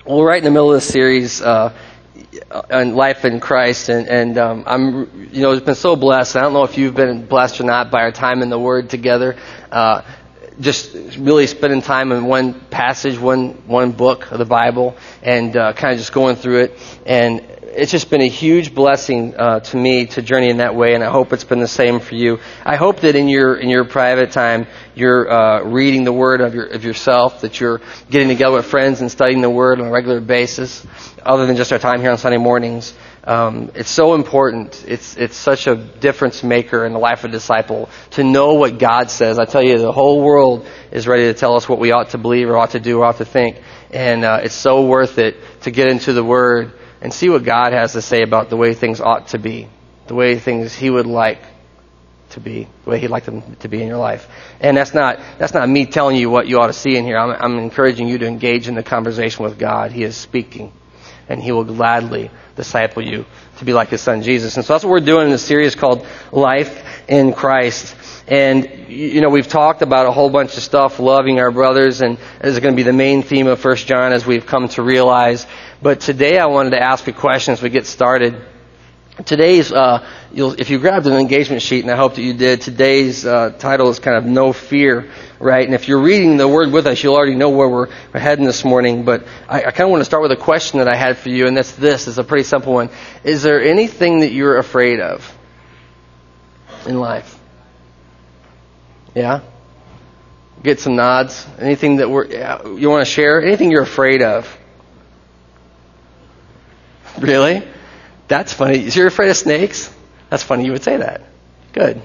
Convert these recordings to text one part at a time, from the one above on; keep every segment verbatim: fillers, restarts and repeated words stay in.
Well, we're right in the middle of this series uh, on life in Christ, and, and um, I'm, you know, it's been so blessed. I don't know if you've been blessed or not by our time in the Word together. Uh, just really spending time in one passage, one one book of the Bible, and uh, kind of just going through it. And it's just been a huge blessing uh, to me to journey in that way, and I hope it's been the same for you. I hope that in your in your private time, you're uh, reading the Word of your of yourself, that you're getting together with friends and studying the Word on a regular basis, other than just our time here on Sunday mornings. Um, it's so important. It's it's such a difference maker in the life of a disciple to know what God says. I tell you, the whole world is ready to tell us what we ought to believe or ought to do or ought to think, and uh, it's so worth it to get into the Word and see what God has to say about the way things ought to be, the way things He would like to be, the way He'd like them to be in your life. And that's not that's not me telling you what you ought to see in here. I'm, I'm encouraging you to engage in the conversation with God. He is speaking, and He will gladly disciple you to be like His Son Jesus. And so that's what we're doing in a series called Life in Christ. And, you know, we've talked about a whole bunch of stuff, loving our brothers, and this is going to be the main theme of First John as we've come to realize. But today I wanted to ask a question as we get started. Today's, uh, you'll, if you grabbed an engagement sheet, and I hope that you did, today's uh, title is kind of No Fear, right? And if you're reading the Word with us, you'll already know where we're, we're heading this morning. But I, I kind of want to start with a question that I had for you, and that's this. It's a pretty simple one. Is there anything that you're afraid of in life? Yeah? Get some nods. Anything that we're, yeah, you want to share? Anything you're afraid of? Really? That's funny. So you're afraid of snakes? That's funny you would say that. Good.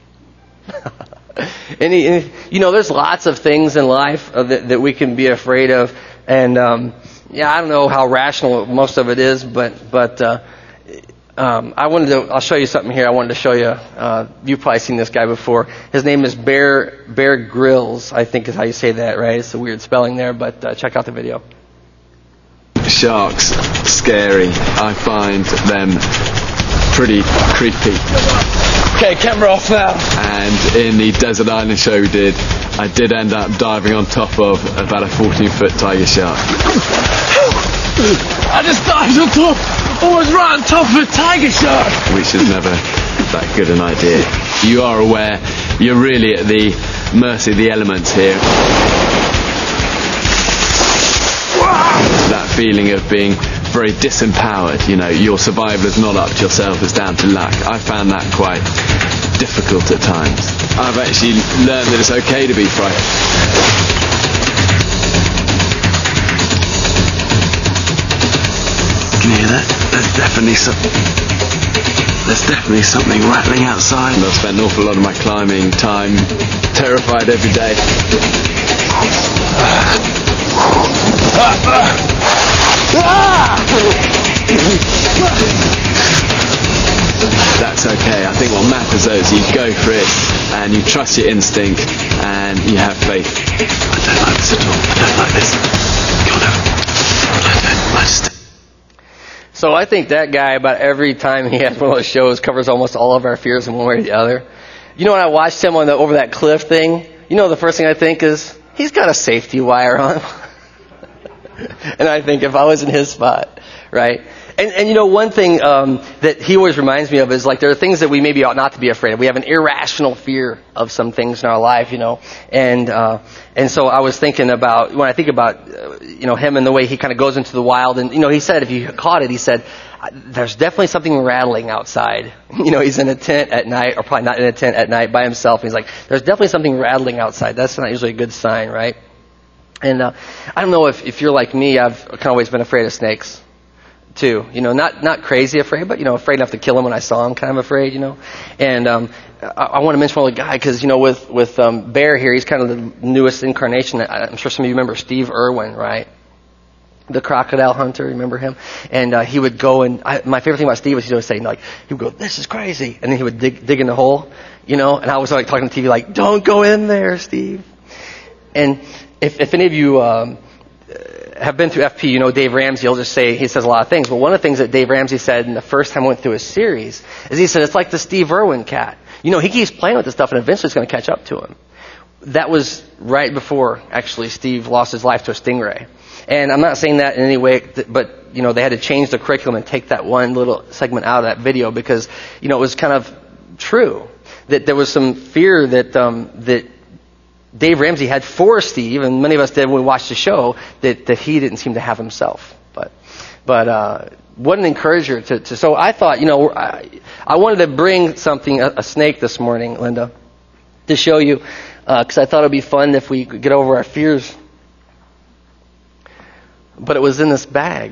any, any, you know, there's lots of things in life uh, that, that we can be afraid of. And, um, yeah, I don't know how rational most of it is, but, but, uh, um, I wanted to, I'll show you something here. I wanted to show you, uh, you've probably seen this guy before. His name is Bear, Bear Grylls, I think is how you say that, right? It's a weird spelling there, but, uh, check out the video. Sharks, scary. I find them pretty creepy. Okay, camera off now. And in the Desert Island show we did, I did end up diving on top of about a fourteen foot tiger shark. I just dived on top, almost right on top of a tiger shark. Which is never that good an idea. You are aware you're really at the mercy of the elements here. That feeling of being very disempowered, you know, your survival is not up to yourself, it's down to luck. I found that quite difficult at times. I've actually learned that it's okay to be frightened. Can you hear that? There's definitely something. There's definitely something rattling outside. And I've spent an awful lot of my climbing time terrified every day. That's okay. I think what matters though is you go for it and you trust your instinct and you have faith. I don't like this at all. I don't like this. God, I don't like this. So I think that guy, about every time he has one of those shows, covers almost all of our fears in one way or the other. You know, when I watched him on the over that cliff thing, you know, the first thing I think is, he's got a safety wire on. And I think if I was in his spot, right? And, and you know, one thing um, that he always reminds me of is, like, there are things that we maybe ought not to be afraid of. We have an irrational fear of some things in our life, you know. And uh, and so I was thinking about, when I think about, uh, you know, him and the way he kind of goes into the wild. And, you know, he said, if you caught it, he said, there's definitely something rattling outside. You know, he's in a tent at night, or probably not in a tent at night by himself. He's like, there's definitely something rattling outside. That's not usually a good sign, right? And uh, I don't know if, if you're like me. I've kind of always been afraid of snakes, too. You know, not not crazy afraid, but, you know, afraid enough to kill him when I saw him, kind of afraid, you know. And um, I, I want to mention one other guy, because, you know, with, with um, Bear here, he's kind of the newest incarnation. I'm sure some of you remember Steve Irwin, right? The crocodile hunter, remember him? And uh, he would go and, I, my favorite thing about Steve was he would say, like, he would go, this is crazy. And then he would dig, dig in the hole, you know. And I was like talking to T V like, don't go in there, Steve. And if, if any of you um, have been through F P, you know Dave Ramsey, he'll just say, he says a lot of things. But one of the things that Dave Ramsey said in the first time I went through his series is he said, it's like the Steve Irwin cat. You know, he keeps playing with this stuff and eventually it's going to catch up to him. That was right before, actually, Steve lost his life to a stingray. And I'm not saying that in any way, but, you know, they had to change the curriculum and take that one little segment out of that video because, you know, it was kind of true that there was some fear that um, that Dave Ramsey had for Steve, and many of us did when we watched the show, that, that he didn't seem to have himself. But but uh, what an encourager to, to. So I thought, you know, I, I wanted to bring something, a, a snake this morning, Linda, to show you, because uh, I thought it would be fun if we could get over our fears. But it was in this bag.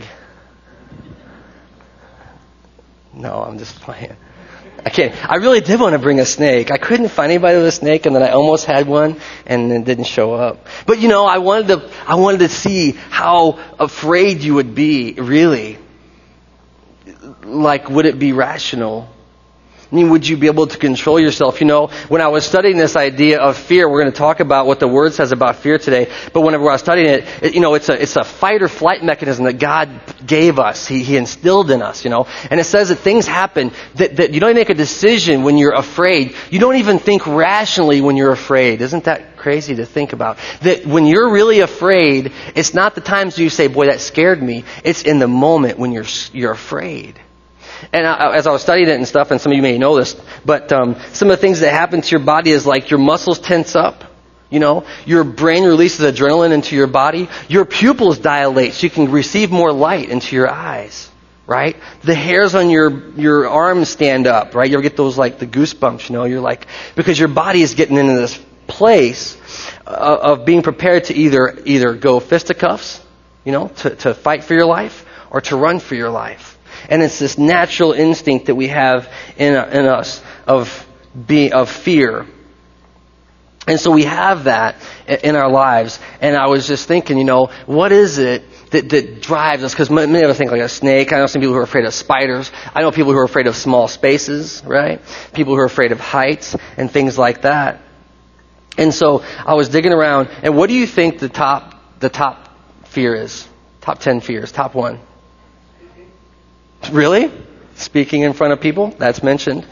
No, I'm just playing. I can't. I really did want to bring a snake. I couldn't find anybody with a snake, and then I almost had one, and it didn't show up. But you know, I wanted to. I wanted to see how afraid you would be. Really, like, would it be rational? I mean, would you be able to control yourself? You know, when I was studying this idea of fear, we're going to talk about what the Word says about fear today. But whenever I was studying it, it you know, it's a it's a fight or flight mechanism that God gave us. He He instilled in us. You know, and it says that things happen that that you don't even make a decision when you're afraid. You don't even think rationally when you're afraid. Isn't that crazy to think about? That when you're really afraid, it's not the times you say, "Boy, that scared me." It's in the moment when you're you're afraid. And I, as I was studying it and stuff, and some of you may know this, but um, some of the things that happen to your body is like your muscles tense up. You know, your brain releases adrenaline into your body. Your pupils dilate so you can receive more light into your eyes. Right? The hairs on your your arms stand up. Right? You ever get those like the goosebumps? You know, you're like, because your body is getting into this place uh, of being prepared to either either go fisticuffs, you know, to, to fight for your life, or to run for your life. And it's this natural instinct that we have in in us of being of fear. And so we have that in our lives. And I was just thinking, you know, what is it that, that drives us? Because many of us think like a snake. I know some people who are afraid of spiders. I know people who are afraid of small spaces, right? People who are afraid of heights and things like that. And so I was digging around. And what do you think the top the top fear is? Top ten fears. Top one. Really? Speaking in front of people? That's mentioned.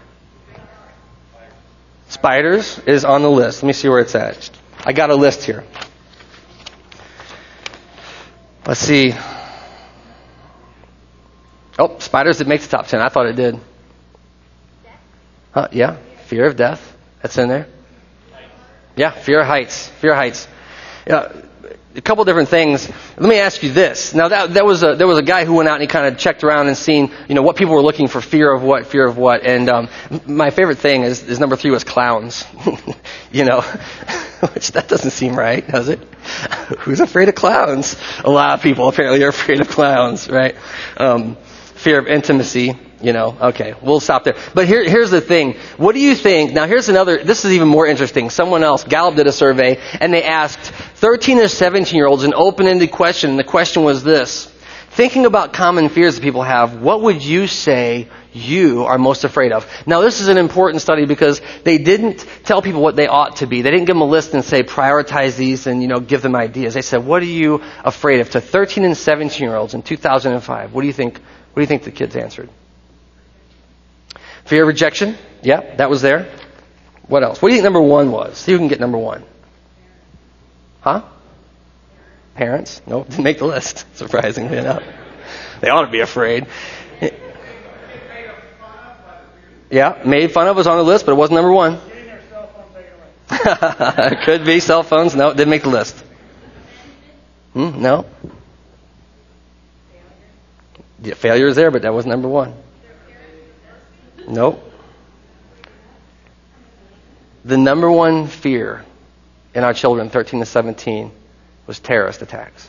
Spiders is on the list. Let me see where it's at. I got a list here. Let's see. Oh, spiders did make the top ten. I thought it did. Huh, yeah. Fear of death. That's in there. Yeah, fear of heights. Fear of heights. Yeah. A couple different things. Let me ask you this. Now, that, that was a, there was a guy who went out and he kind of checked around and seen, you know, what people were looking for, fear of what, fear of what. And um, my favorite thing is, is number three was clowns. You know, which that doesn't seem right, does it? Who's afraid of clowns? A lot of people apparently are afraid of clowns, right? Um, fear of intimacy. You know, okay, we'll stop there. But here, here's the thing. What do you think? Now, here's another, this is even more interesting. Someone else, Gallup did a survey, and they asked thirteen to seventeen-year-olds an open-ended question, and the question was this. Thinking about common fears that people have, what would you say you are most afraid of? Now, this is an important study because they didn't tell people what they ought to be. They didn't give them a list and say, prioritize these and, you know, give them ideas. They said, what are you afraid of? To thirteen and seventeen-year-olds in two thousand five. What do you think, what do you think the kids answered? Fear of rejection? Yeah, that was there. What else? What do you think number one was? See who can get number one. Huh? Parents? Nope, didn't make the list, surprisingly enough. They ought to be afraid. Yeah, made fun of was on the list, but it wasn't number one. Could be cell phones. No, didn't make the list. Hmm, no. Yeah, failure is there, but that was number one. Nope. The number one fear in our children, thirteen to seventeen, was terrorist attacks.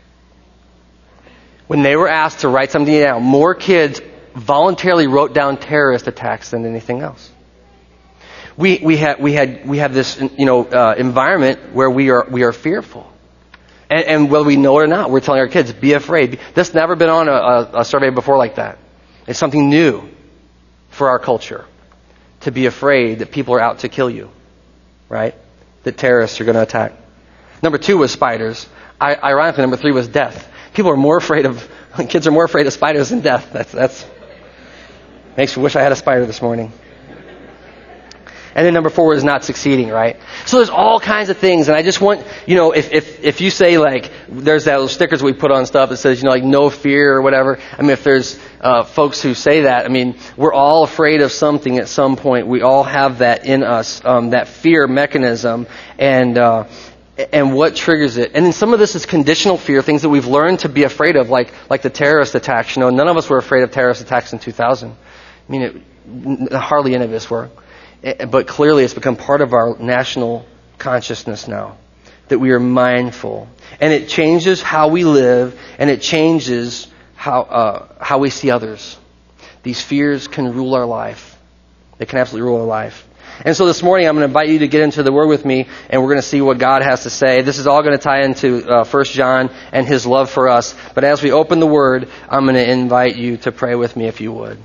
When they were asked to write something down, more kids voluntarily wrote down terrorist attacks than anything else. We we had we had we have this you know uh, environment where we are we are fearful, and, and whether we know it or not, we're telling our kids, be afraid. That's never been on a, a, a survey before like that. It's something new for our culture, to be afraid that people are out to kill you, right? That terrorists are going to attack. Number two was spiders. I, ironically, number three was death. People are more afraid of, kids are more afraid of spiders than death. That's, that's, makes me wish I had a spider this morning. And then number four is not succeeding, right? So there's all kinds of things, and I just want, you know, if if if you say, like, there's that little stickers we put on stuff that says, you know, like, no fear or whatever. I mean, if there's uh, folks who say that, I mean, we're all afraid of something at some point. We all have that in us, um, that fear mechanism, and uh, and what triggers it. And then some of this is conditional fear, things that we've learned to be afraid of, like like the terrorist attacks. You know, none of us were afraid of terrorist attacks in two thousand. I mean, it, hardly any of us were. But clearly it's become part of our national consciousness now, that we are mindful. And it changes how we live, and it changes how uh, how we see others. These fears can rule our life. They can absolutely rule our life. And so this morning I'm going to invite you to get into the Word with me, and we're going to see what God has to say. This is all going to tie into uh, First John and His love for us. But as we open the Word, I'm going to invite you to pray with me if you would.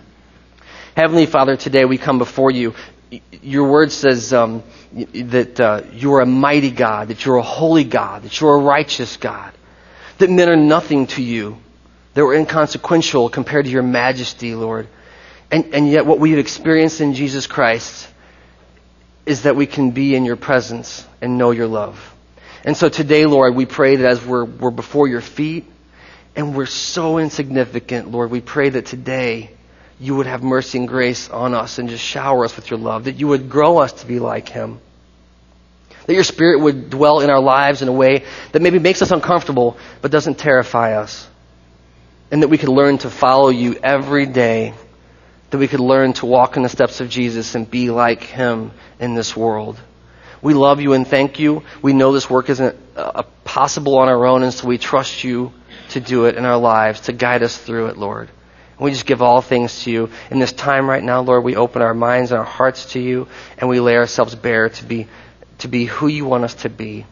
Heavenly Father, today we come before you. Your word says um, that uh, you are a mighty God, that you're a holy God, that you're a righteous God, that men are nothing to you, that we're inconsequential compared to your majesty, Lord. And, and yet what we've experienced in Jesus Christ is that we can be in your presence and know your love. And so today, Lord, we pray that as we're, we're before your feet and we're so insignificant, Lord, we pray that today you would have mercy and grace on us and just shower us with your love, that you would grow us to be like him, that your Spirit would dwell in our lives in a way that maybe makes us uncomfortable but doesn't terrify us, and that we could learn to follow you every day, that we could learn to walk in the steps of Jesus and be like him in this world. We love you and thank you. We know this work isn't uh, possible on our own, and so we trust you to do it in our lives, to guide us through it, Lord. We just give all things to you. In this time right now, Lord, we open our minds and our hearts to you, and we lay ourselves bare to be to be who you want us to be.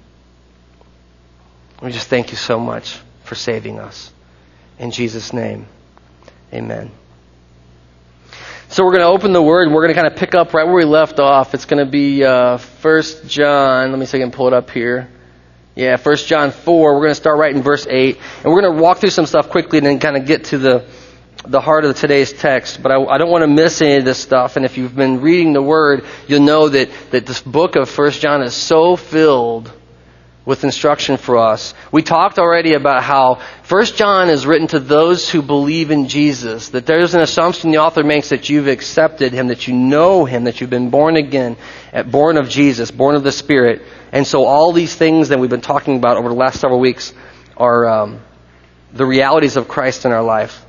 We just thank you so much for saving us. In Jesus' name, amen. So we're going to open the Word, and we're going to kind of pick up right where we left off. It's going to be uh, First John. Let me see if I can pull it up here. Yeah, First John four. We're going to start right in verse eight. And we're going to walk through some stuff quickly and then kind of get to the the heart of today's text, but I, I don't want to miss any of this stuff. And if you've been reading the Word, you'll know that, that this book of First John is so filled with instruction for us. We talked already about how First John is written to those who believe in Jesus, that there's an assumption the author makes that you've accepted him, that you know him, that you've been born again, born of Jesus, born of the Spirit. And so all these things that we've been talking about over the last several weeks are um, the realities of Christ in our life.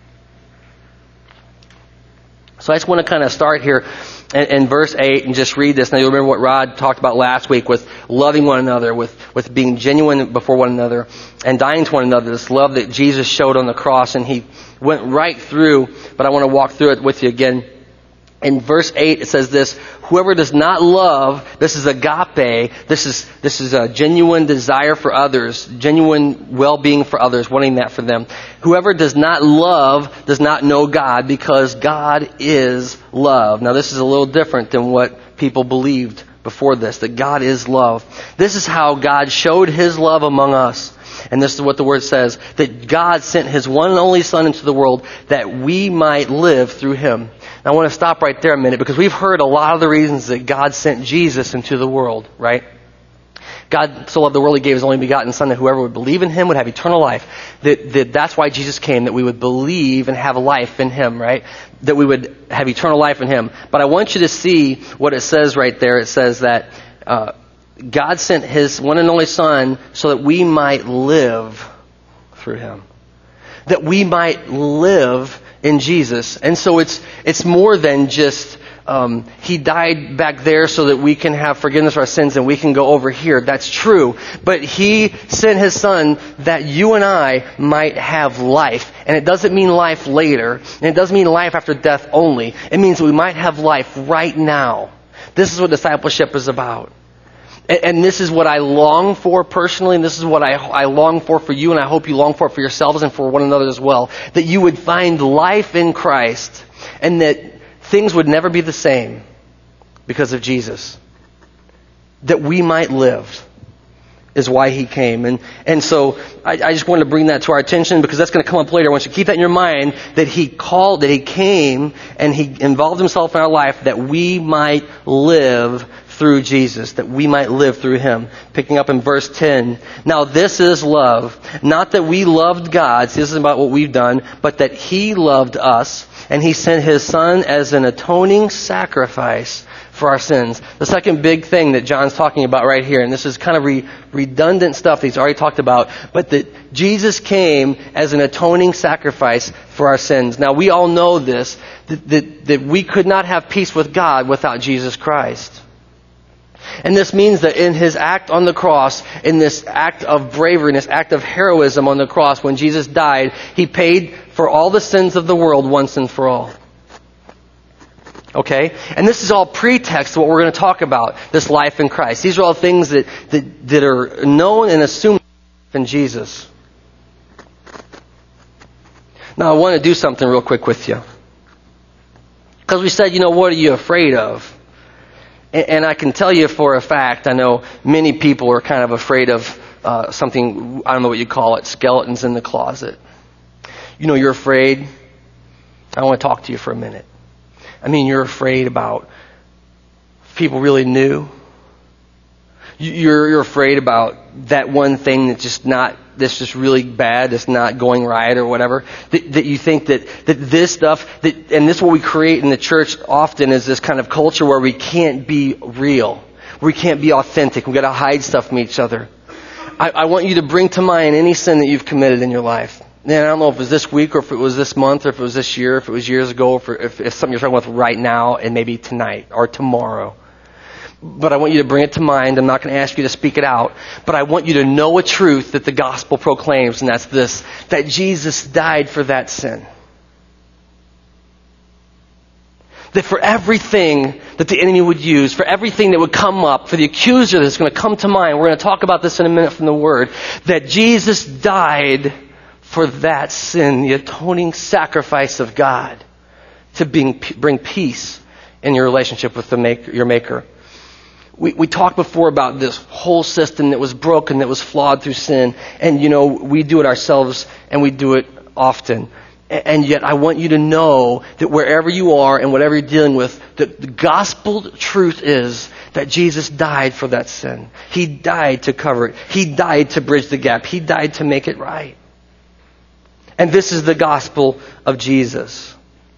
So I just want to kind of start here in, in verse eight and just read this. Now you'll remember what Rod talked about last week with loving one another, with, with being genuine before one another, and dying to one another, this love that Jesus showed on the cross. And he went right through, but I want to walk through it with you again. In verse eight, it says this: whoever does not love, this is agape, this is this is a genuine desire for others, genuine well-being for others, wanting that for them. Whoever does not love does not know God, because God is love. Now this is a little different than what people believed before this, that God is love. This is how God showed his love among us. And this is what the Word says, that God sent his one and only Son into the world that we might live through him. Now I want to stop right there a minute, because we've heard a lot of the reasons that God sent Jesus into the world, right? God so loved the world, he gave his only begotten Son, that whoever would believe in him would have eternal life. That, that that's why Jesus came, that we would believe and have life in him, right? That we would have eternal life in him. But I want you to see what it says right there. It says that uh, God sent his one and only Son so that we might live through him. That we might live in Jesus. And so it's it's more than just um, he died back there so that we can have forgiveness of our sins and we can go over here. That's true. But he sent his Son that you and I might have life. And it doesn't mean life later. And it doesn't mean life after death only. It means we might have life right now. This is what discipleship is about. And this is what I long for personally, and this is what I, I long for for you, and I hope you long for it for yourselves and for one another as well. That you would find life in Christ, and that things would never be the same because of Jesus. That we might live. is why he came. And and so I, I just wanted to bring that to our attention because that's going to come up later. I want you to keep that in your mind, that he called, that he came and he involved himself in our life that we might live through Jesus, that we might live through him. Picking up in verse ten. Now this is love. Not that we loved God, see, this is about what we've done, but that he loved us and he sent his son as an atoning sacrifice for our sins. The second big thing that John's talking about right here, and this is kind of re- redundant stuff that he's already talked about, but that Jesus came as an atoning sacrifice for our sins. Now we all know this, that, that, that we could not have peace with God without Jesus Christ. And this means that in his act on the cross, in this act of bravery, in this act of heroism on the cross, when Jesus died, he paid for all the sins of the world once and for all. Okay? And this is all pretext to what we're going to talk about, this life in Christ. These are all things that, that, that are known and assumed in Jesus. Now I want to do something real quick with you. Because we said, you know, what are you afraid of? And, and I can tell you for a fact, I know many people are kind of afraid of uh, something, I don't know what you call it, skeletons in the closet. You know, you're afraid. I want to talk to you for a minute. I mean, you're afraid about if people really knew. You're, you're afraid about that one thing that's just not, that's just really bad, that's not going right or whatever. That, that you think that, that this stuff, that, and this is what we create in the church often, is this kind of culture where we can't be real. We can't be authentic. We've got to hide stuff from each other. I, I want you to bring to mind any sin that you've committed in your life. And I don't know if it was this week or if it was this month or if it was this year, if it was years ago, or if, if it's something you're talking about right now and maybe tonight or tomorrow. But I want you to bring it to mind. I'm not going to ask you to speak it out. But I want you to know a truth that the gospel proclaims, and that's this, that Jesus died for that sin. That for everything that the enemy would use, for everything that would come up, for the accuser that's going to come to mind, we're going to talk about this in a minute from the Word, that Jesus died for that sin, the atoning sacrifice of God, to bring, bring peace in your relationship with the maker, your Maker. We, we talked before about this whole system that was broken, that was flawed through sin. And, you know, we do it ourselves, and we do it often. And, and yet I want you to know that wherever you are and whatever you're dealing with, the, the gospel truth is that Jesus died for that sin. He died to cover it. He died to bridge the gap. He died to make it right. And this is the gospel of Jesus.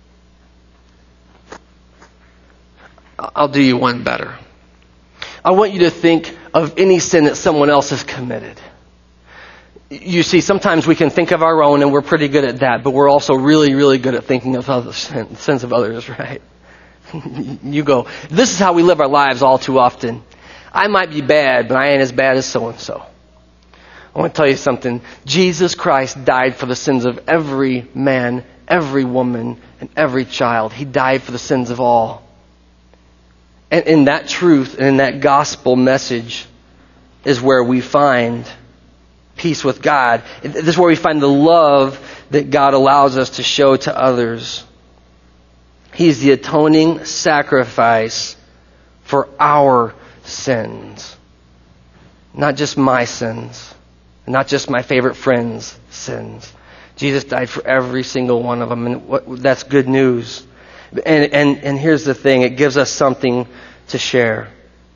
I'll do you one better. I want you to think of any sin that someone else has committed. You see, sometimes we can think of our own, and we're pretty good at that, but we're also really, really good at thinking of other sin, sins of others, right? You go, this is how we live our lives all too often. I might be bad, but I ain't as bad as so-and-so. I want to tell you something. Jesus Christ died for the sins of every man, every woman, and every child. He died for the sins of all. And in that truth and in that gospel message is where we find peace with God. This is where we find the love that God allows us to show to others. He's the atoning sacrifice for our sins. Not just my sins. Not just my favorite friends' sins. Jesus died for every single one of them. And what, that's good news. And, and, and here's the thing. It gives us something to share.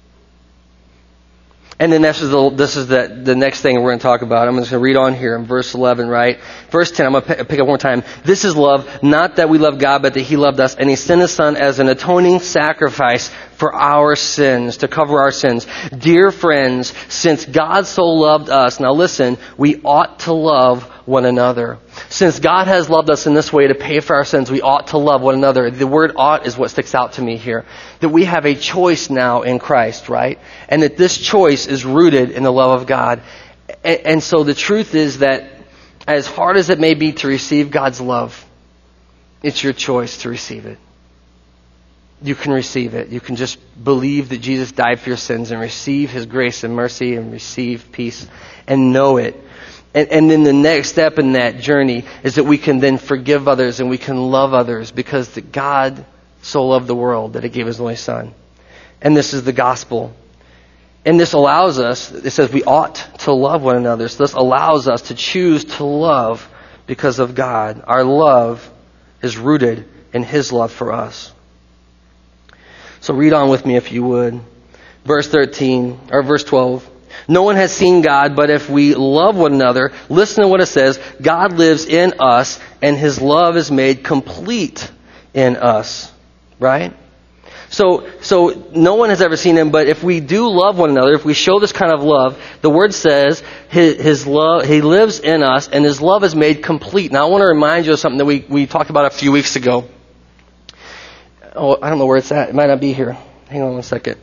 And then this is the, this is the, the next thing we're going to talk about. I'm just going to read on here in verse eleven, right? Verse ten, I'm going to pick, pick up one more time. This is love, not that we love God, but that He loved us. And He sent His Son as an atoning sacrifice for our sins, to cover our sins. Dear friends, since God so loved us, now listen, we ought to love one another. Since God has loved us in this way to pay for our sins, we ought to love one another. The word ought is what sticks out to me here. That we have a choice now in Christ, right? And that this choice is rooted in the love of God. And, and so the truth is that as hard as it may be to receive God's love, it's your choice to receive it. You can receive it. You can just believe that Jesus died for your sins and receive His grace and mercy and receive peace and know it. And, and then the next step in that journey is that we can then forgive others and we can love others because the God so loved the world that He gave His only Son. And this is the gospel. And this allows us, it says we ought to love one another. So this allows us to choose to love because of God. Our love is rooted in His love for us. So read on with me if you would. Verse thirteen, or verse twelve. No one has seen God, but if we love one another, listen to what it says, God lives in us, and His love is made complete in us. Right? So, so no one has ever seen Him, but if we do love one another, if we show this kind of love, the Word says His, his love, He lives in us, and His love is made complete. Now I want to remind you of something that we, we talked about a few weeks ago. Oh, I don't know where it's at. It might not be here. Hang on one second.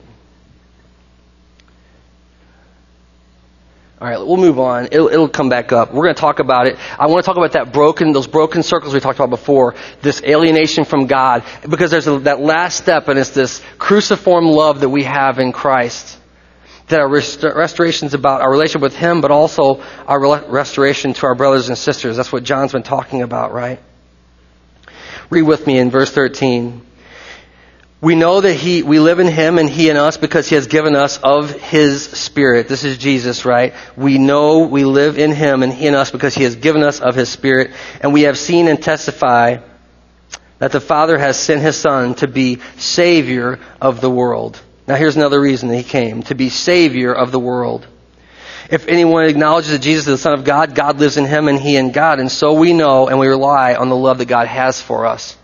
All right, we'll move on. It'll, it'll come back up. We're going to talk about it. I want to talk about that broken, those broken circles we talked about before, this alienation from God, because there's a, that last step, and it's this cruciform love that we have in Christ. That our rest- restoration is about our relationship with Him, but also our re- restoration to our brothers and sisters. That's what John's been talking about, right? Read with me in verse thirteen. We know that He, we live in Him and He in us because He has given us of His Spirit. This is Jesus, right? We know we live in Him and He in us because He has given us of His Spirit. And we have seen and testify that the Father has sent His Son to be Savior of the world. Now here's another reason that He came, to be Savior of the world. If anyone acknowledges that Jesus is the Son of God, God lives in Him and He in God. And so we know and we rely on the love that God has for us.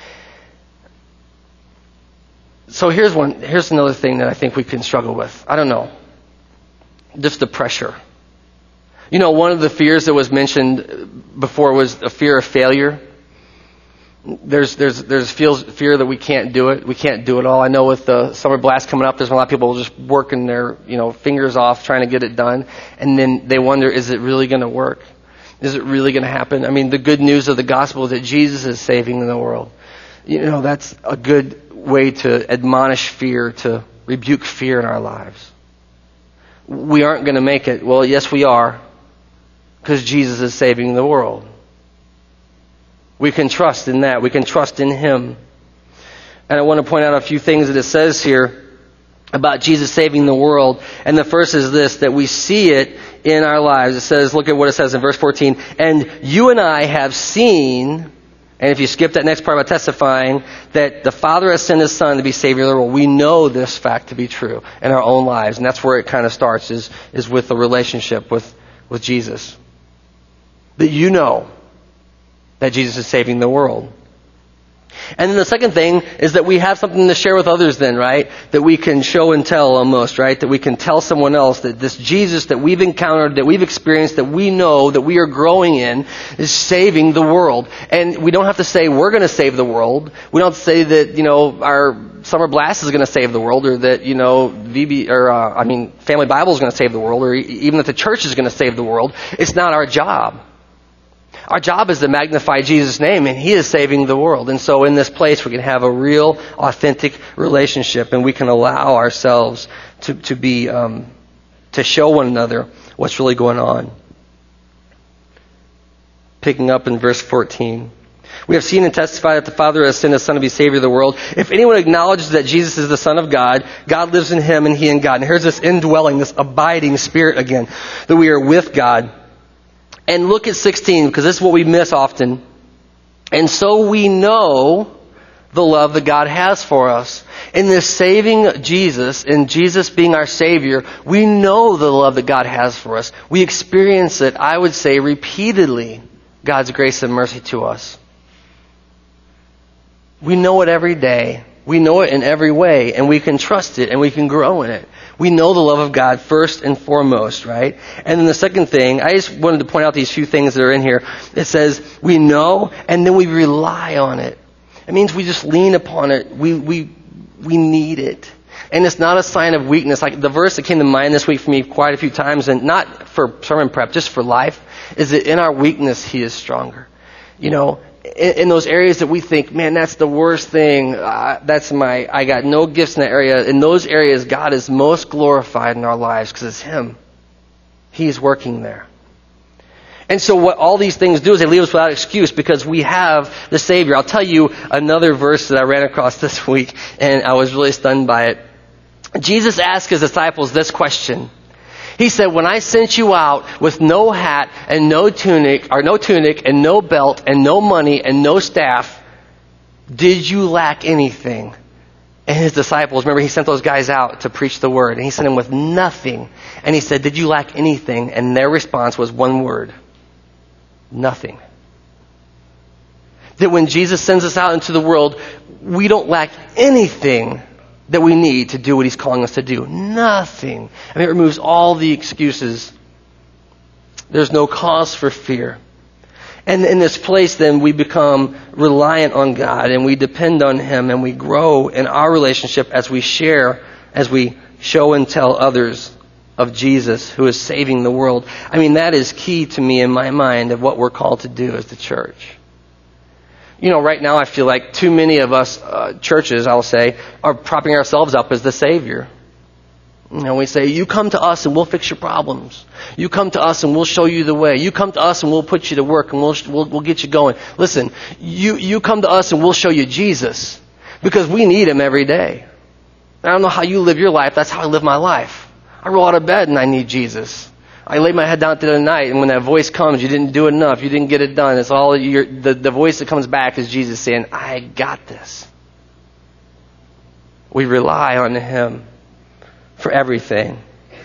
So here's one. Here's another thing that I think we can struggle with. I don't know. Just the pressure. You know, one of the fears that was mentioned before was a fear of failure. There's there's there's feels fear that we can't do it. We can't do it all. I know with the summer blast coming up, there's a lot of people just working their you know fingers off trying to get it done, and then they wonder, is it really going to work? Is it really going to happen? I mean, the good news of the gospel is that Jesus is saving the world. You know, that's a good way to admonish fear, to rebuke fear in our lives. We aren't going to make it. Well, yes, we are, because Jesus is saving the world. We can trust in that. We can trust in Him. And I want to point out a few things that it says here about Jesus saving the world. And the first is this, that we see it in our lives. It says, look at what it says in verse fourteen. And you and I have seen... And if you skip that next part about testifying, that the Father has sent His Son to be Savior of the world, we know this fact to be true in our own lives. And that's where it kind of starts, is, is with the relationship with, with Jesus. That you know that Jesus is saving the world. And then the second thing is that we have something to share with others then, right? That we can show and tell almost, right? That we can tell someone else that this Jesus that we've encountered, that we've experienced, that we know, that we are growing in, is saving the world. And we don't have to say we're going to save the world. We don't have to say that, you know, our Summer Blast is going to save the world, or that, you know, V B, or, uh, I mean, Family Bible is going to save the world, or even that the church is going to save the world. It's not our job. Our job is to magnify Jesus' name, and He is saving the world. And so in this place, we can have a real, authentic relationship, and we can allow ourselves to, to be, um, to show one another what's really going on. Picking up in verse fourteen. We have seen and testified that the Father has sent His Son to be Savior of the world. If anyone acknowledges that Jesus is the Son of God, God lives in Him and He in God. And here's this indwelling, this abiding Spirit again, that we are with God. And look at sixteen, because this is what we miss often. And so we know the love that God has for us. In this saving Jesus, in Jesus being our Savior, we know the love that God has for us. We experience it, I would say, repeatedly, God's grace and mercy to us. We know it every day. We know it in every way, and we can trust it, and we can grow in it. We know the love of God first and foremost, right? And then the second thing, I just wanted to point out these few things that are in here. It says, we know, and then we rely on it. It means we just lean upon it. We, we, we need it. And it's not a sign of weakness. Like the verse that came to mind this week for me quite a few times, and not for sermon prep, just for life, is that in our weakness, He is stronger. You know, in, in those areas that we think, man, that's the worst thing. Uh, that's my, I got no gifts in that area. In those areas, God is most glorified in our lives because it's Him. He's working there. And so what all these things do is they leave us without excuse because we have the Savior. I'll tell you another verse that I ran across this week, and I was really stunned by it. Jesus asked his disciples this question. He said, when I sent you out with no hat and no tunic, or no tunic and no belt and no money and no staff, did you lack anything? And his disciples, remember, he sent those guys out to preach the word, and he sent them with nothing. And he said, did you lack anything? And their response was one word: nothing. That when Jesus sends us out into the world, we don't lack anything that we need to do what he's calling us to do. Nothing. I mean, it removes all the excuses. There's no cause for fear. And in this place, then, we become reliant on God, and we depend on him, and we grow in our relationship as we share, as we show and tell others of Jesus who is saving the world. I mean, that is key to me in my mind of what we're called to do as the church. You know, right now I feel like too many of us uh, churches, I'll say, are propping ourselves up as the Savior. You know, we say, you come to us and we'll fix your problems. You come to us and we'll show you the way. You come to us and we'll put you to work and we'll we'll, we'll get you going. Listen, you, you come to us and we'll show you Jesus, because we need him every day. I don't know how you live your life. That's how I live my life. I roll out of bed and I need Jesus. I lay my head down through the night, and when that voice comes, you didn't do enough, you didn't get it done. It's all your, the, the voice that comes back is Jesus saying, I got this. We rely on him for everything.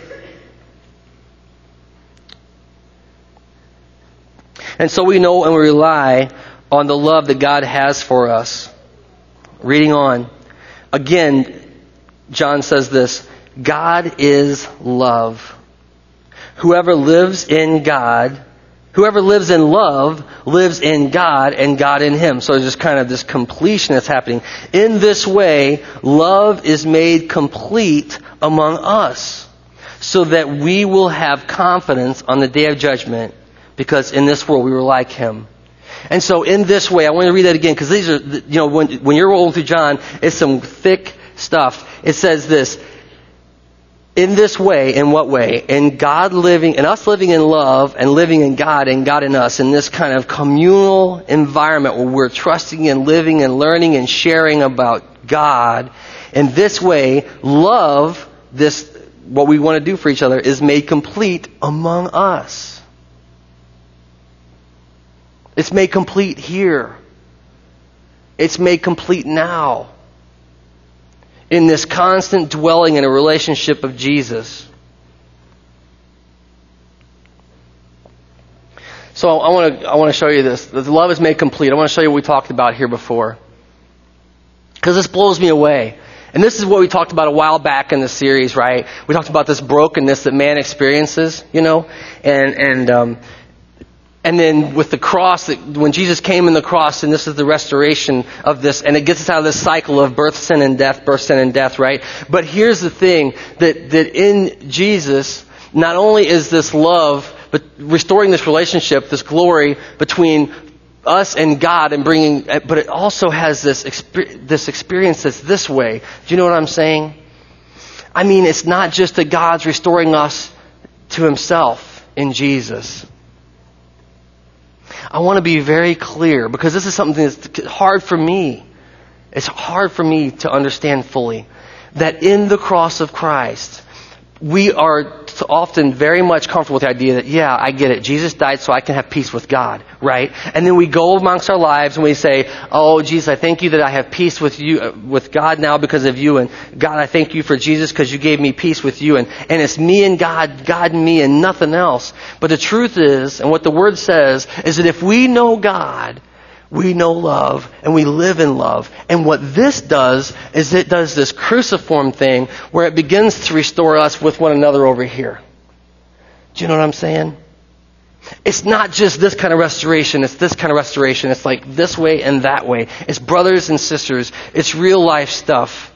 And so we know and we rely on the love that God has for us. Reading on. Again, John says this: God is love. Whoever lives in God, whoever lives in love, lives in God and God in him. So there's just kind of this completion that's happening. In this way, love is made complete among us, so that we will have confidence on the day of judgment, because in this world we were like him. And so in this way, I want to read that again, because these are, you know, when, when you're rolling through John, it's some thick stuff. It says this: in this way, in what way? In God living, in us living in love and living in God and God in us, in this kind of communal environment where we're trusting and living and learning and sharing about God. In this way, love, this, what we want to do for each other, is made complete among us. It's made complete here. It's made complete now. In this constant dwelling in a relationship of Jesus. So I want to I want to show you this. The love is made complete. I want to show you what we talked about here before, because this blows me away. And this is what we talked about a while back in the series, right? We talked about this brokenness that man experiences, you know, and and um, and then with the cross, that when Jesus came in the cross, and this is the restoration of this, and it gets us out of this cycle of birth, sin, and death, birth, sin, and death, right? But here's the thing, that, that in Jesus, not only is this love, but restoring this relationship, this glory between us and God, and bringing, but it also has this exper- this experience that's this way. Do you know what I'm saying? I mean, it's not just that God's restoring us to himself in Jesus. I want to be very clear, because this is something that's hard for me. It's hard for me to understand fully. That in the cross of Christ, we are often very much comfortable with the idea that, yeah, I get it. Jesus died so I can have peace with God, right? And then we go amongst our lives and we say, oh, Jesus, I thank you that I have peace with you, with God now because of you. And God, I thank you for Jesus because you gave me peace with you. And, and it's me and God, God and me and nothing else. But the truth is, and what the Word says, is that if we know God, we know love, and we live in love. And what this does is it does this cruciform thing where it begins to restore us with one another over here. Do you know what I'm saying? It's not just this kind of restoration, it's this kind of restoration. It's like this way and that way. It's brothers and sisters. It's real life stuff.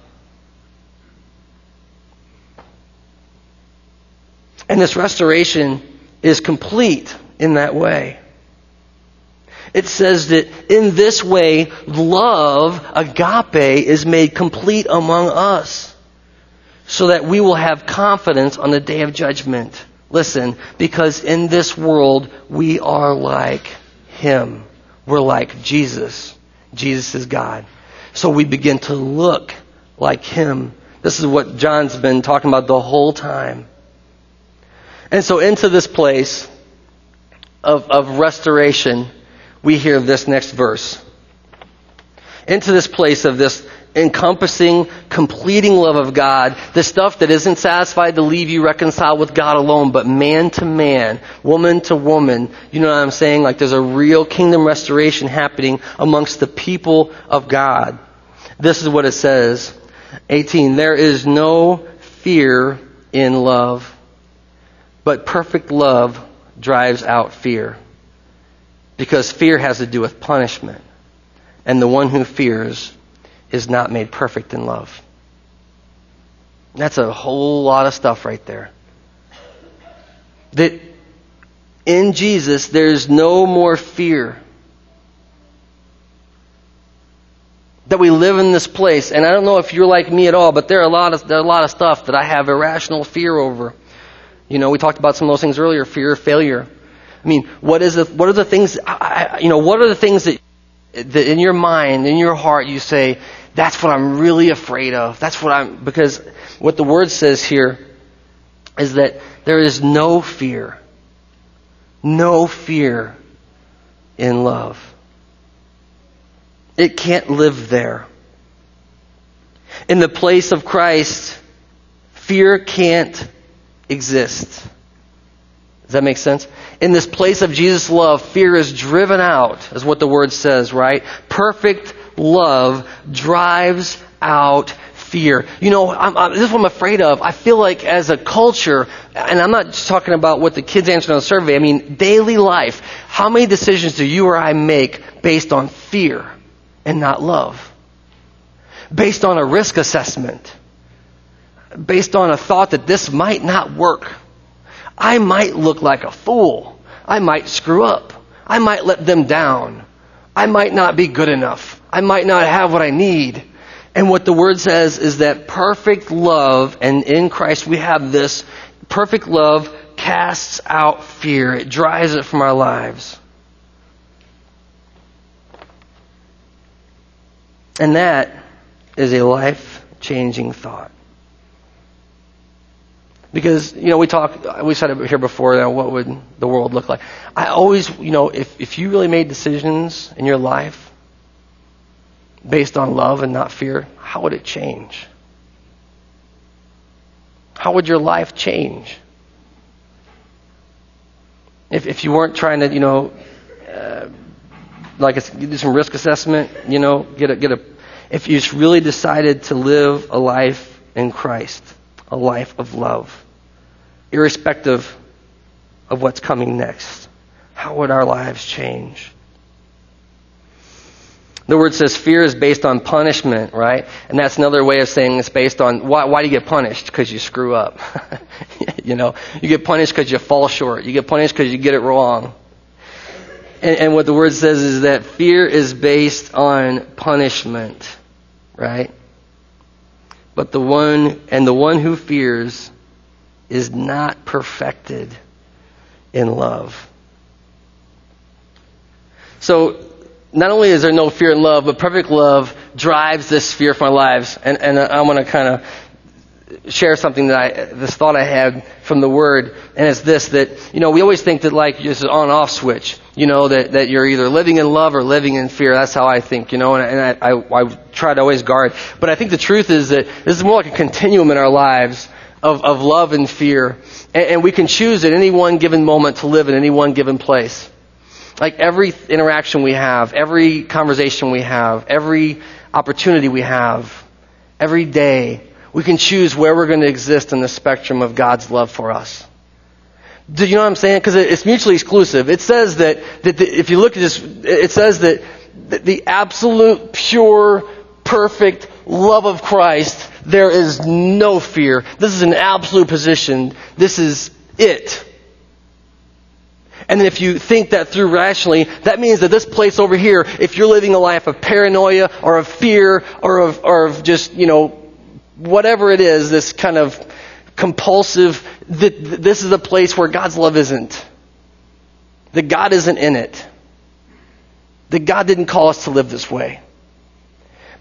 And this restoration is complete in that way. It says that in this way, love, agape, is made complete among us, so that we will have confidence on the day of judgment. Listen, because in this world, we are like him. We're like Jesus. Jesus is God. So we begin to look like him This is what John's been talking about the whole time. And so into this place of, of restoration, we hear this next verse. Into this place of this encompassing, completing love of God, the stuff that isn't satisfied to leave you reconciled with God alone, but man to man, woman to woman. You know what I'm saying? Like there's a real kingdom restoration happening amongst the people of God. This is what it says. eighteen, there is no fear in love, but perfect love drives out fear. Because fear has to do with punishment. And the one who fears is not made perfect in love. That's a whole lot of stuff right there. That in Jesus, there's no more fear. That we live in this place, and I don't know if you're like me at all, but there are a lot of there are a lot of stuff that I have irrational fear over. You know, we talked about some of those things earlier. Fear of failure. I mean, what is the what are the things? I, you know, what are the things that that in your mind, in your heart, you say, that's what I'm really afraid of. That's what I'm because what the Word says here is that there is no fear, no fear in love. It can't live there. In the place of Christ, fear can't exist. Does that make sense? In this place of Jesus' love, fear is driven out, is what the Word says, right? Perfect love drives out fear. You know, I'm, I'm, this is what I'm afraid of. I feel like as a culture, and I'm not just talking about what the kids answered on the survey, I mean daily life. How many decisions do you or I make based on fear and not love? Based on a risk assessment. Based on a thought that this might not work. I might look like a fool. I might screw up. I might let them down. I might not be good enough. I might not have what I need. And what the Word says is that perfect love, and in Christ we have this, perfect love casts out fear. It drives it from our lives. And that is a life-changing thought. Because, you know, we talk, we said it here before, you know, what would the world look like? I always, you know, if, if you really made decisions in your life based on love and not fear, how would it change? How would your life change? If if you weren't trying to, you know, uh, like a, do some risk assessment, you know, get a, get a, if you just really decided to live a life in Christ, a life of love, irrespective of what's coming next, how would our lives change? The Word says fear is based on punishment, right? And that's another way of saying it's based on, why, why do you get punished? Because you screw up. You know, you get punished because you fall short. You get punished because you get it wrong. And, and what the Word says is that fear is based on punishment, right? But the one, and the one who fears is not perfected in love. So, not only is there no fear in love, but perfect love drives this fear from our lives. And, and I want to kind of share something that I, this thought I had from the Word, and it's this, that, you know, we always think that like it's an on-off switch, you know, that, that you're either living in love or living in fear. That's how I think, you know, and, and I, I, I try to always guard. But I think the truth is that this is more like a continuum in our lives of, of love and fear. And, and we can choose at any one given moment to live in any one given place. Like every interaction we have, every conversation we have, every opportunity we have, every day, we can choose where we're going to exist in the spectrum of God's love for us. Do you know what I'm saying? Because it's mutually exclusive. It says that, that the, if you look at this, it says that the absolute, pure, perfect love of Christ, there is no fear. This is an absolute position. This is it. And then if you think that through rationally, that means that this place over here, if you're living a life of paranoia or of fear or of, or of just, you know, whatever it is, this kind of compulsive, that this is a place where God's love isn't. That God isn't in it. That God didn't call us to live this way.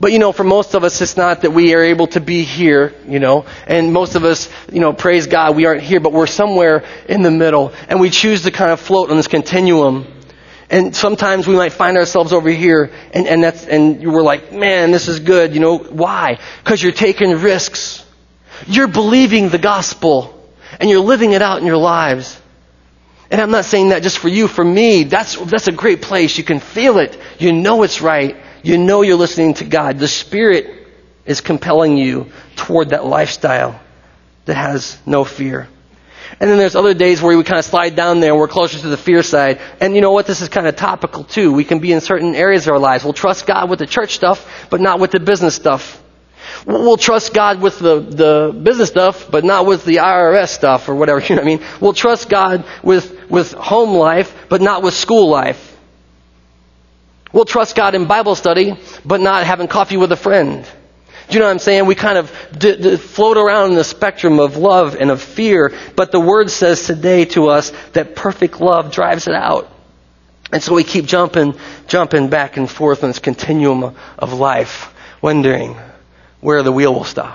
But, you know, for most of us, it's not that we are able to be here, you know. And most of us, you know, praise God, we aren't here, but we're somewhere in the middle. And we choose to kind of float on this continuum. And sometimes we might find ourselves over here, and, and that's and we're like, man, this is good. You know, why? Because you're taking risks. You're believing the gospel, and you're living it out in your lives. And I'm not saying that just for you. For me, that's that's a great place. You can feel it. You know it's right. You know you're listening to God. The Spirit is compelling you toward that lifestyle that has no fear. And then there's other days where we kind of slide down there and we're closer to the fear side. And you know what? This is kind of topical too. We can be in certain areas of our lives. We'll trust God with the church stuff, but not with the business stuff. We'll trust God with the, the business stuff, but not with the I R S stuff or whatever. You know what I mean? We'll trust God with, with home life, but not with school life. We'll trust God in Bible study, but not having coffee with a friend. Do you know what I'm saying? We kind of d- d- float around in the spectrum of love and of fear, but the Word says today to us that perfect love drives it out. And so we keep jumping, jumping back and forth in this continuum of life, wondering where the wheel will stop.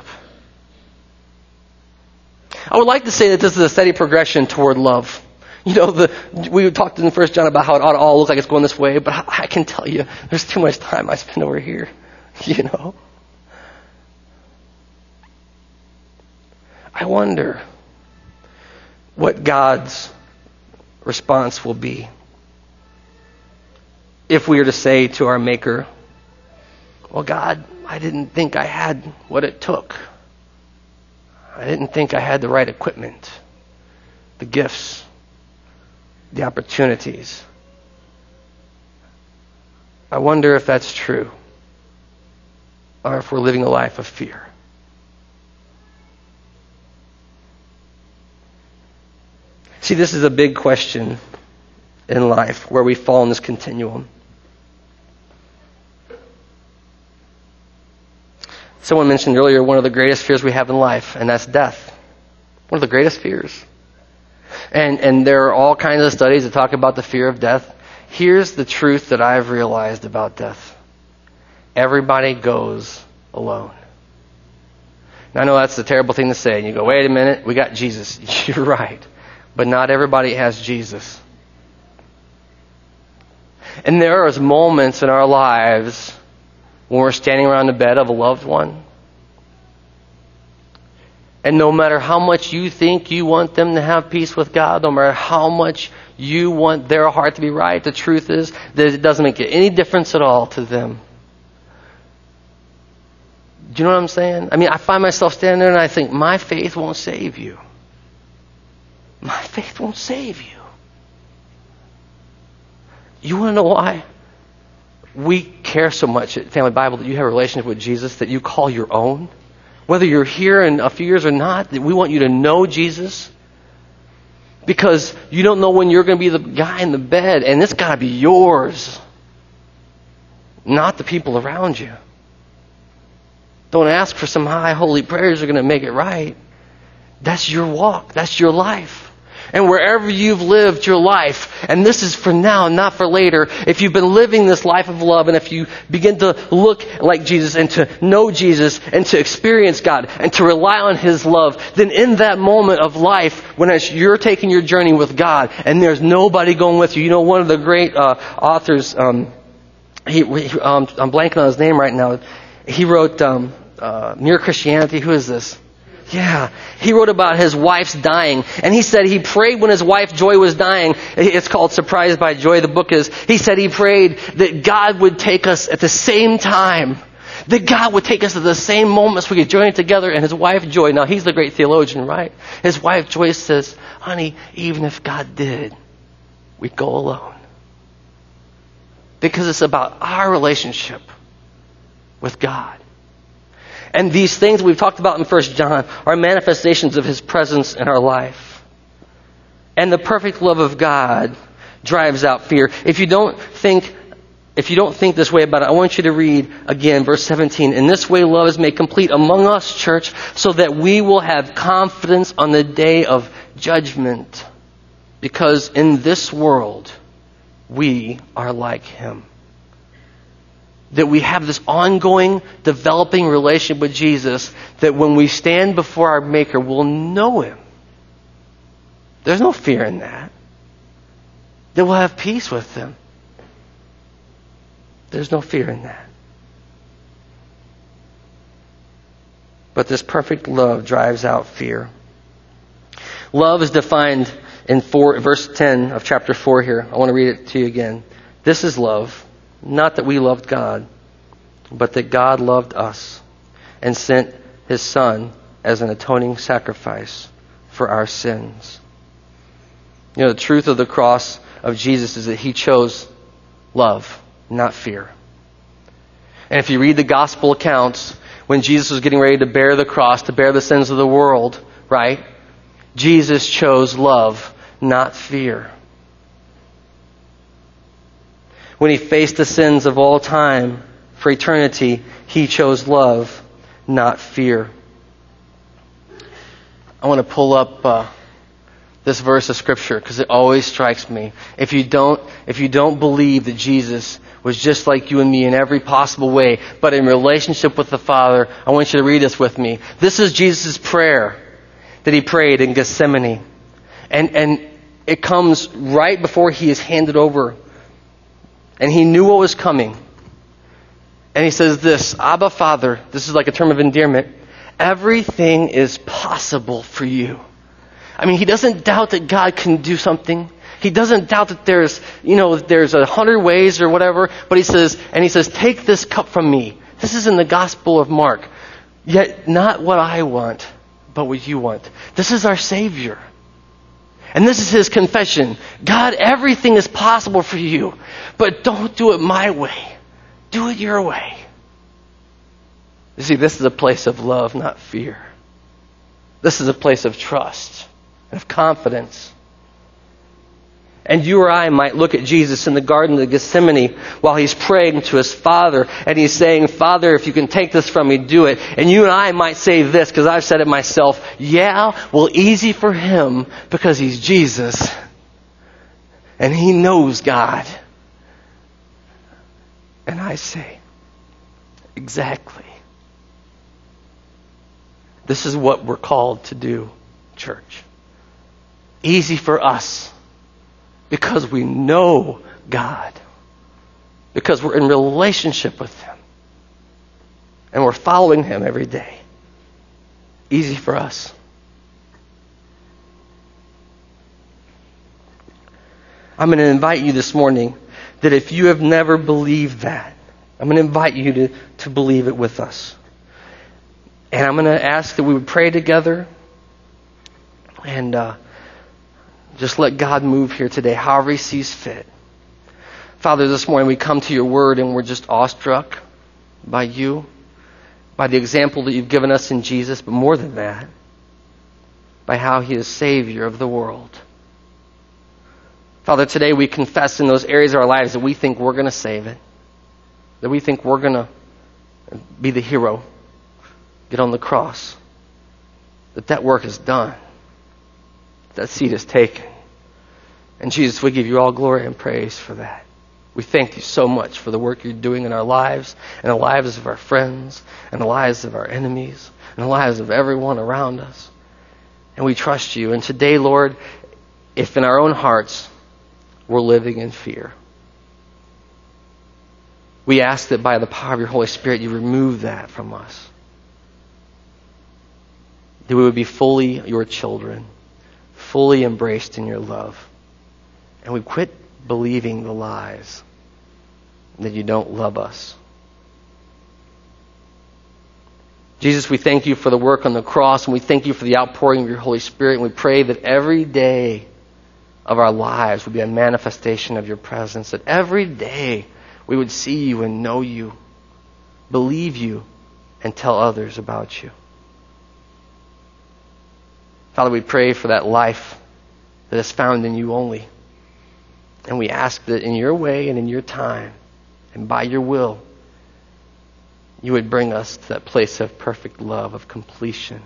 I would like to say that this is a steady progression toward love. You know, the, we talked in First John about how it ought to all look like it's going this way, but I, I can tell you, there's too much time I spend over here. You know? I wonder what God's response will be if we are to say to our Maker, well, God, I didn't think I had what it took. I didn't think I had the right equipment, the gifts, the opportunities. I wonder if that's true, or if we're living a life of fear. See, this is a big question in life, where we fall in this continuum. Someone mentioned earlier one of the greatest fears we have in life, and that's death. One of the greatest fears. And and there are all kinds of studies that talk about the fear of death. Here's the truth that I've realized about death. Everybody goes alone. Now, I know that's a terrible thing to say. And you go, wait a minute, we got Jesus. You're right. But not everybody has Jesus. And there are moments in our lives when we're standing around the bed of a loved one. And no matter how much you think you want them to have peace with God, no matter how much you want their heart to be right, the truth is that it doesn't make any difference at all to them. Do you know what I'm saying? I mean, I find myself standing there and I think, my faith won't save you. My faith won't save you. You want to know why? We care so much at Family Bible that you have a relationship with Jesus that you call your own. Whether you're here in a few years or not, we want you to know Jesus. Because you don't know when you're going to be the guy in the bed, and it's got to be yours, not the people around you. Don't ask for some high holy prayers that are going to make it right. That's your walk. That's your life. And wherever you've lived your life, and this is for now, not for later, if you've been living this life of love, and if you begin to look like Jesus and to know Jesus and to experience God and to rely on His love, then in that moment of life, when as you're taking your journey with God and there's nobody going with you, you know, one of the great uh, authors, um, he, he, um, I'm blanking on his name right now, he wrote um, uh, Mere Christianity. Who is this? Yeah, he wrote about his wife's dying, and he said he prayed when his wife Joy was dying. It's called Surprised by Joy, the book is. He said he prayed that God would take us at the same time, that God would take us at the same moments we could join together. And his wife Joy, now he's the great theologian, right? His wife Joy says, honey, even if God did, we'd go alone. Because it's about our relationship with God. And these things we've talked about in First John are manifestations of His presence in our life. And the perfect love of God drives out fear. If you don't think, if you don't think this way about it, I want you to read again verse seventeen. In this way love is made complete among us, church, so that we will have confidence on the day of judgment. Because in this world, we are like Him. that we have this ongoing, developing relationship with Jesus, that when we stand before our Maker, we'll know Him. There's no fear in that. That we'll have peace with Him. There's no fear in that. But this perfect love drives out fear. Love is defined in four, verse ten of chapter four here. I want to read it to you again. This is love, not that we loved God, but that God loved us and sent His Son as an atoning sacrifice for our sins. You know, the truth of the cross of Jesus is that He chose love, not fear. And if you read the gospel accounts, when Jesus was getting ready to bear the cross, to bear the sins of the world, right? Jesus chose love, not fear. When He faced the sins of all time for eternity, He chose love, not fear. I want to pull up uh, this verse of Scripture because it always strikes me. If you don't, if you don't believe that Jesus was just like you and me in every possible way, but in relationship with the Father, I want you to read this with me. This is Jesus' prayer that He prayed in Gethsemane. And, and it comes right before He is handed over. And He knew what was coming. And He says this, Abba, Father, this is like a term of endearment, everything is possible for you. I mean, He doesn't doubt that God can do something. He doesn't doubt that there's, you know, there's a hundred ways or whatever. But He says, and He says, take this cup from me. This is in the Gospel of Mark. Yet not what I want, but what you want. This is our Savior. And this is His confession. God, everything is possible for you, but don't do it my way. Do it your way. You see, this is a place of love, not fear. This is a place of trust and of confidence. And you or I might look at Jesus in the Garden of Gethsemane while He's praying to His Father. And He's saying, Father, if you can take this from me, do it. And you and I might say this, because I've said it myself. Yeah, well, easy for Him because He's Jesus. And He knows God. And I say, exactly. This is what we're called to do, church. Easy for us. Because we know God. Because we're in relationship with Him. And we're following Him every day. Easy for us. I'm going to invite you this morning that if you have never believed that, I'm going to invite you to, to believe it with us. And I'm going to ask that we would pray together. And uh, just let God move here today, however He sees fit. Father, this morning we come to Your Word and we're just awestruck by You, by the example that You've given us in Jesus, but more than that, by how He is Savior of the world. Father, today we confess in those areas of our lives that we think we're going to save it, that we think we're going to be the hero, get on the cross, that that work is done. That seat is taken. And Jesus, we give You all glory and praise for that. We thank You so much for the work You're doing in our lives, and the lives of our friends, and the lives of our enemies, and the lives of everyone around us. And we trust You. And today, Lord, if in our own hearts we're living in fear, we ask that by the power of Your Holy Spirit, You remove that from us. That we would be fully Your children, fully embraced in Your love. And we quit believing the lies that You don't love us. Jesus, we thank You for the work on the cross, and we thank You for the outpouring of Your Holy Spirit, and we pray that every day of our lives would be a manifestation of Your presence, that every day we would see You and know You, believe You, and tell others about You. Father, we pray for that life that is found in You only. And we ask that in Your way and in Your time and by Your will, You would bring us to that place of perfect love, of completion.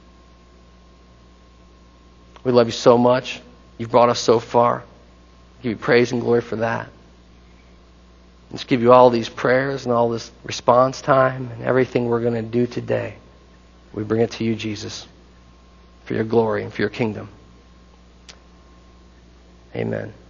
We love You so much. You've brought us so far. Give You praise and glory for that. Just give you all these prayers and all this response time and everything we're going to do today. We bring it to you, Jesus, for your glory and for your kingdom. Amen.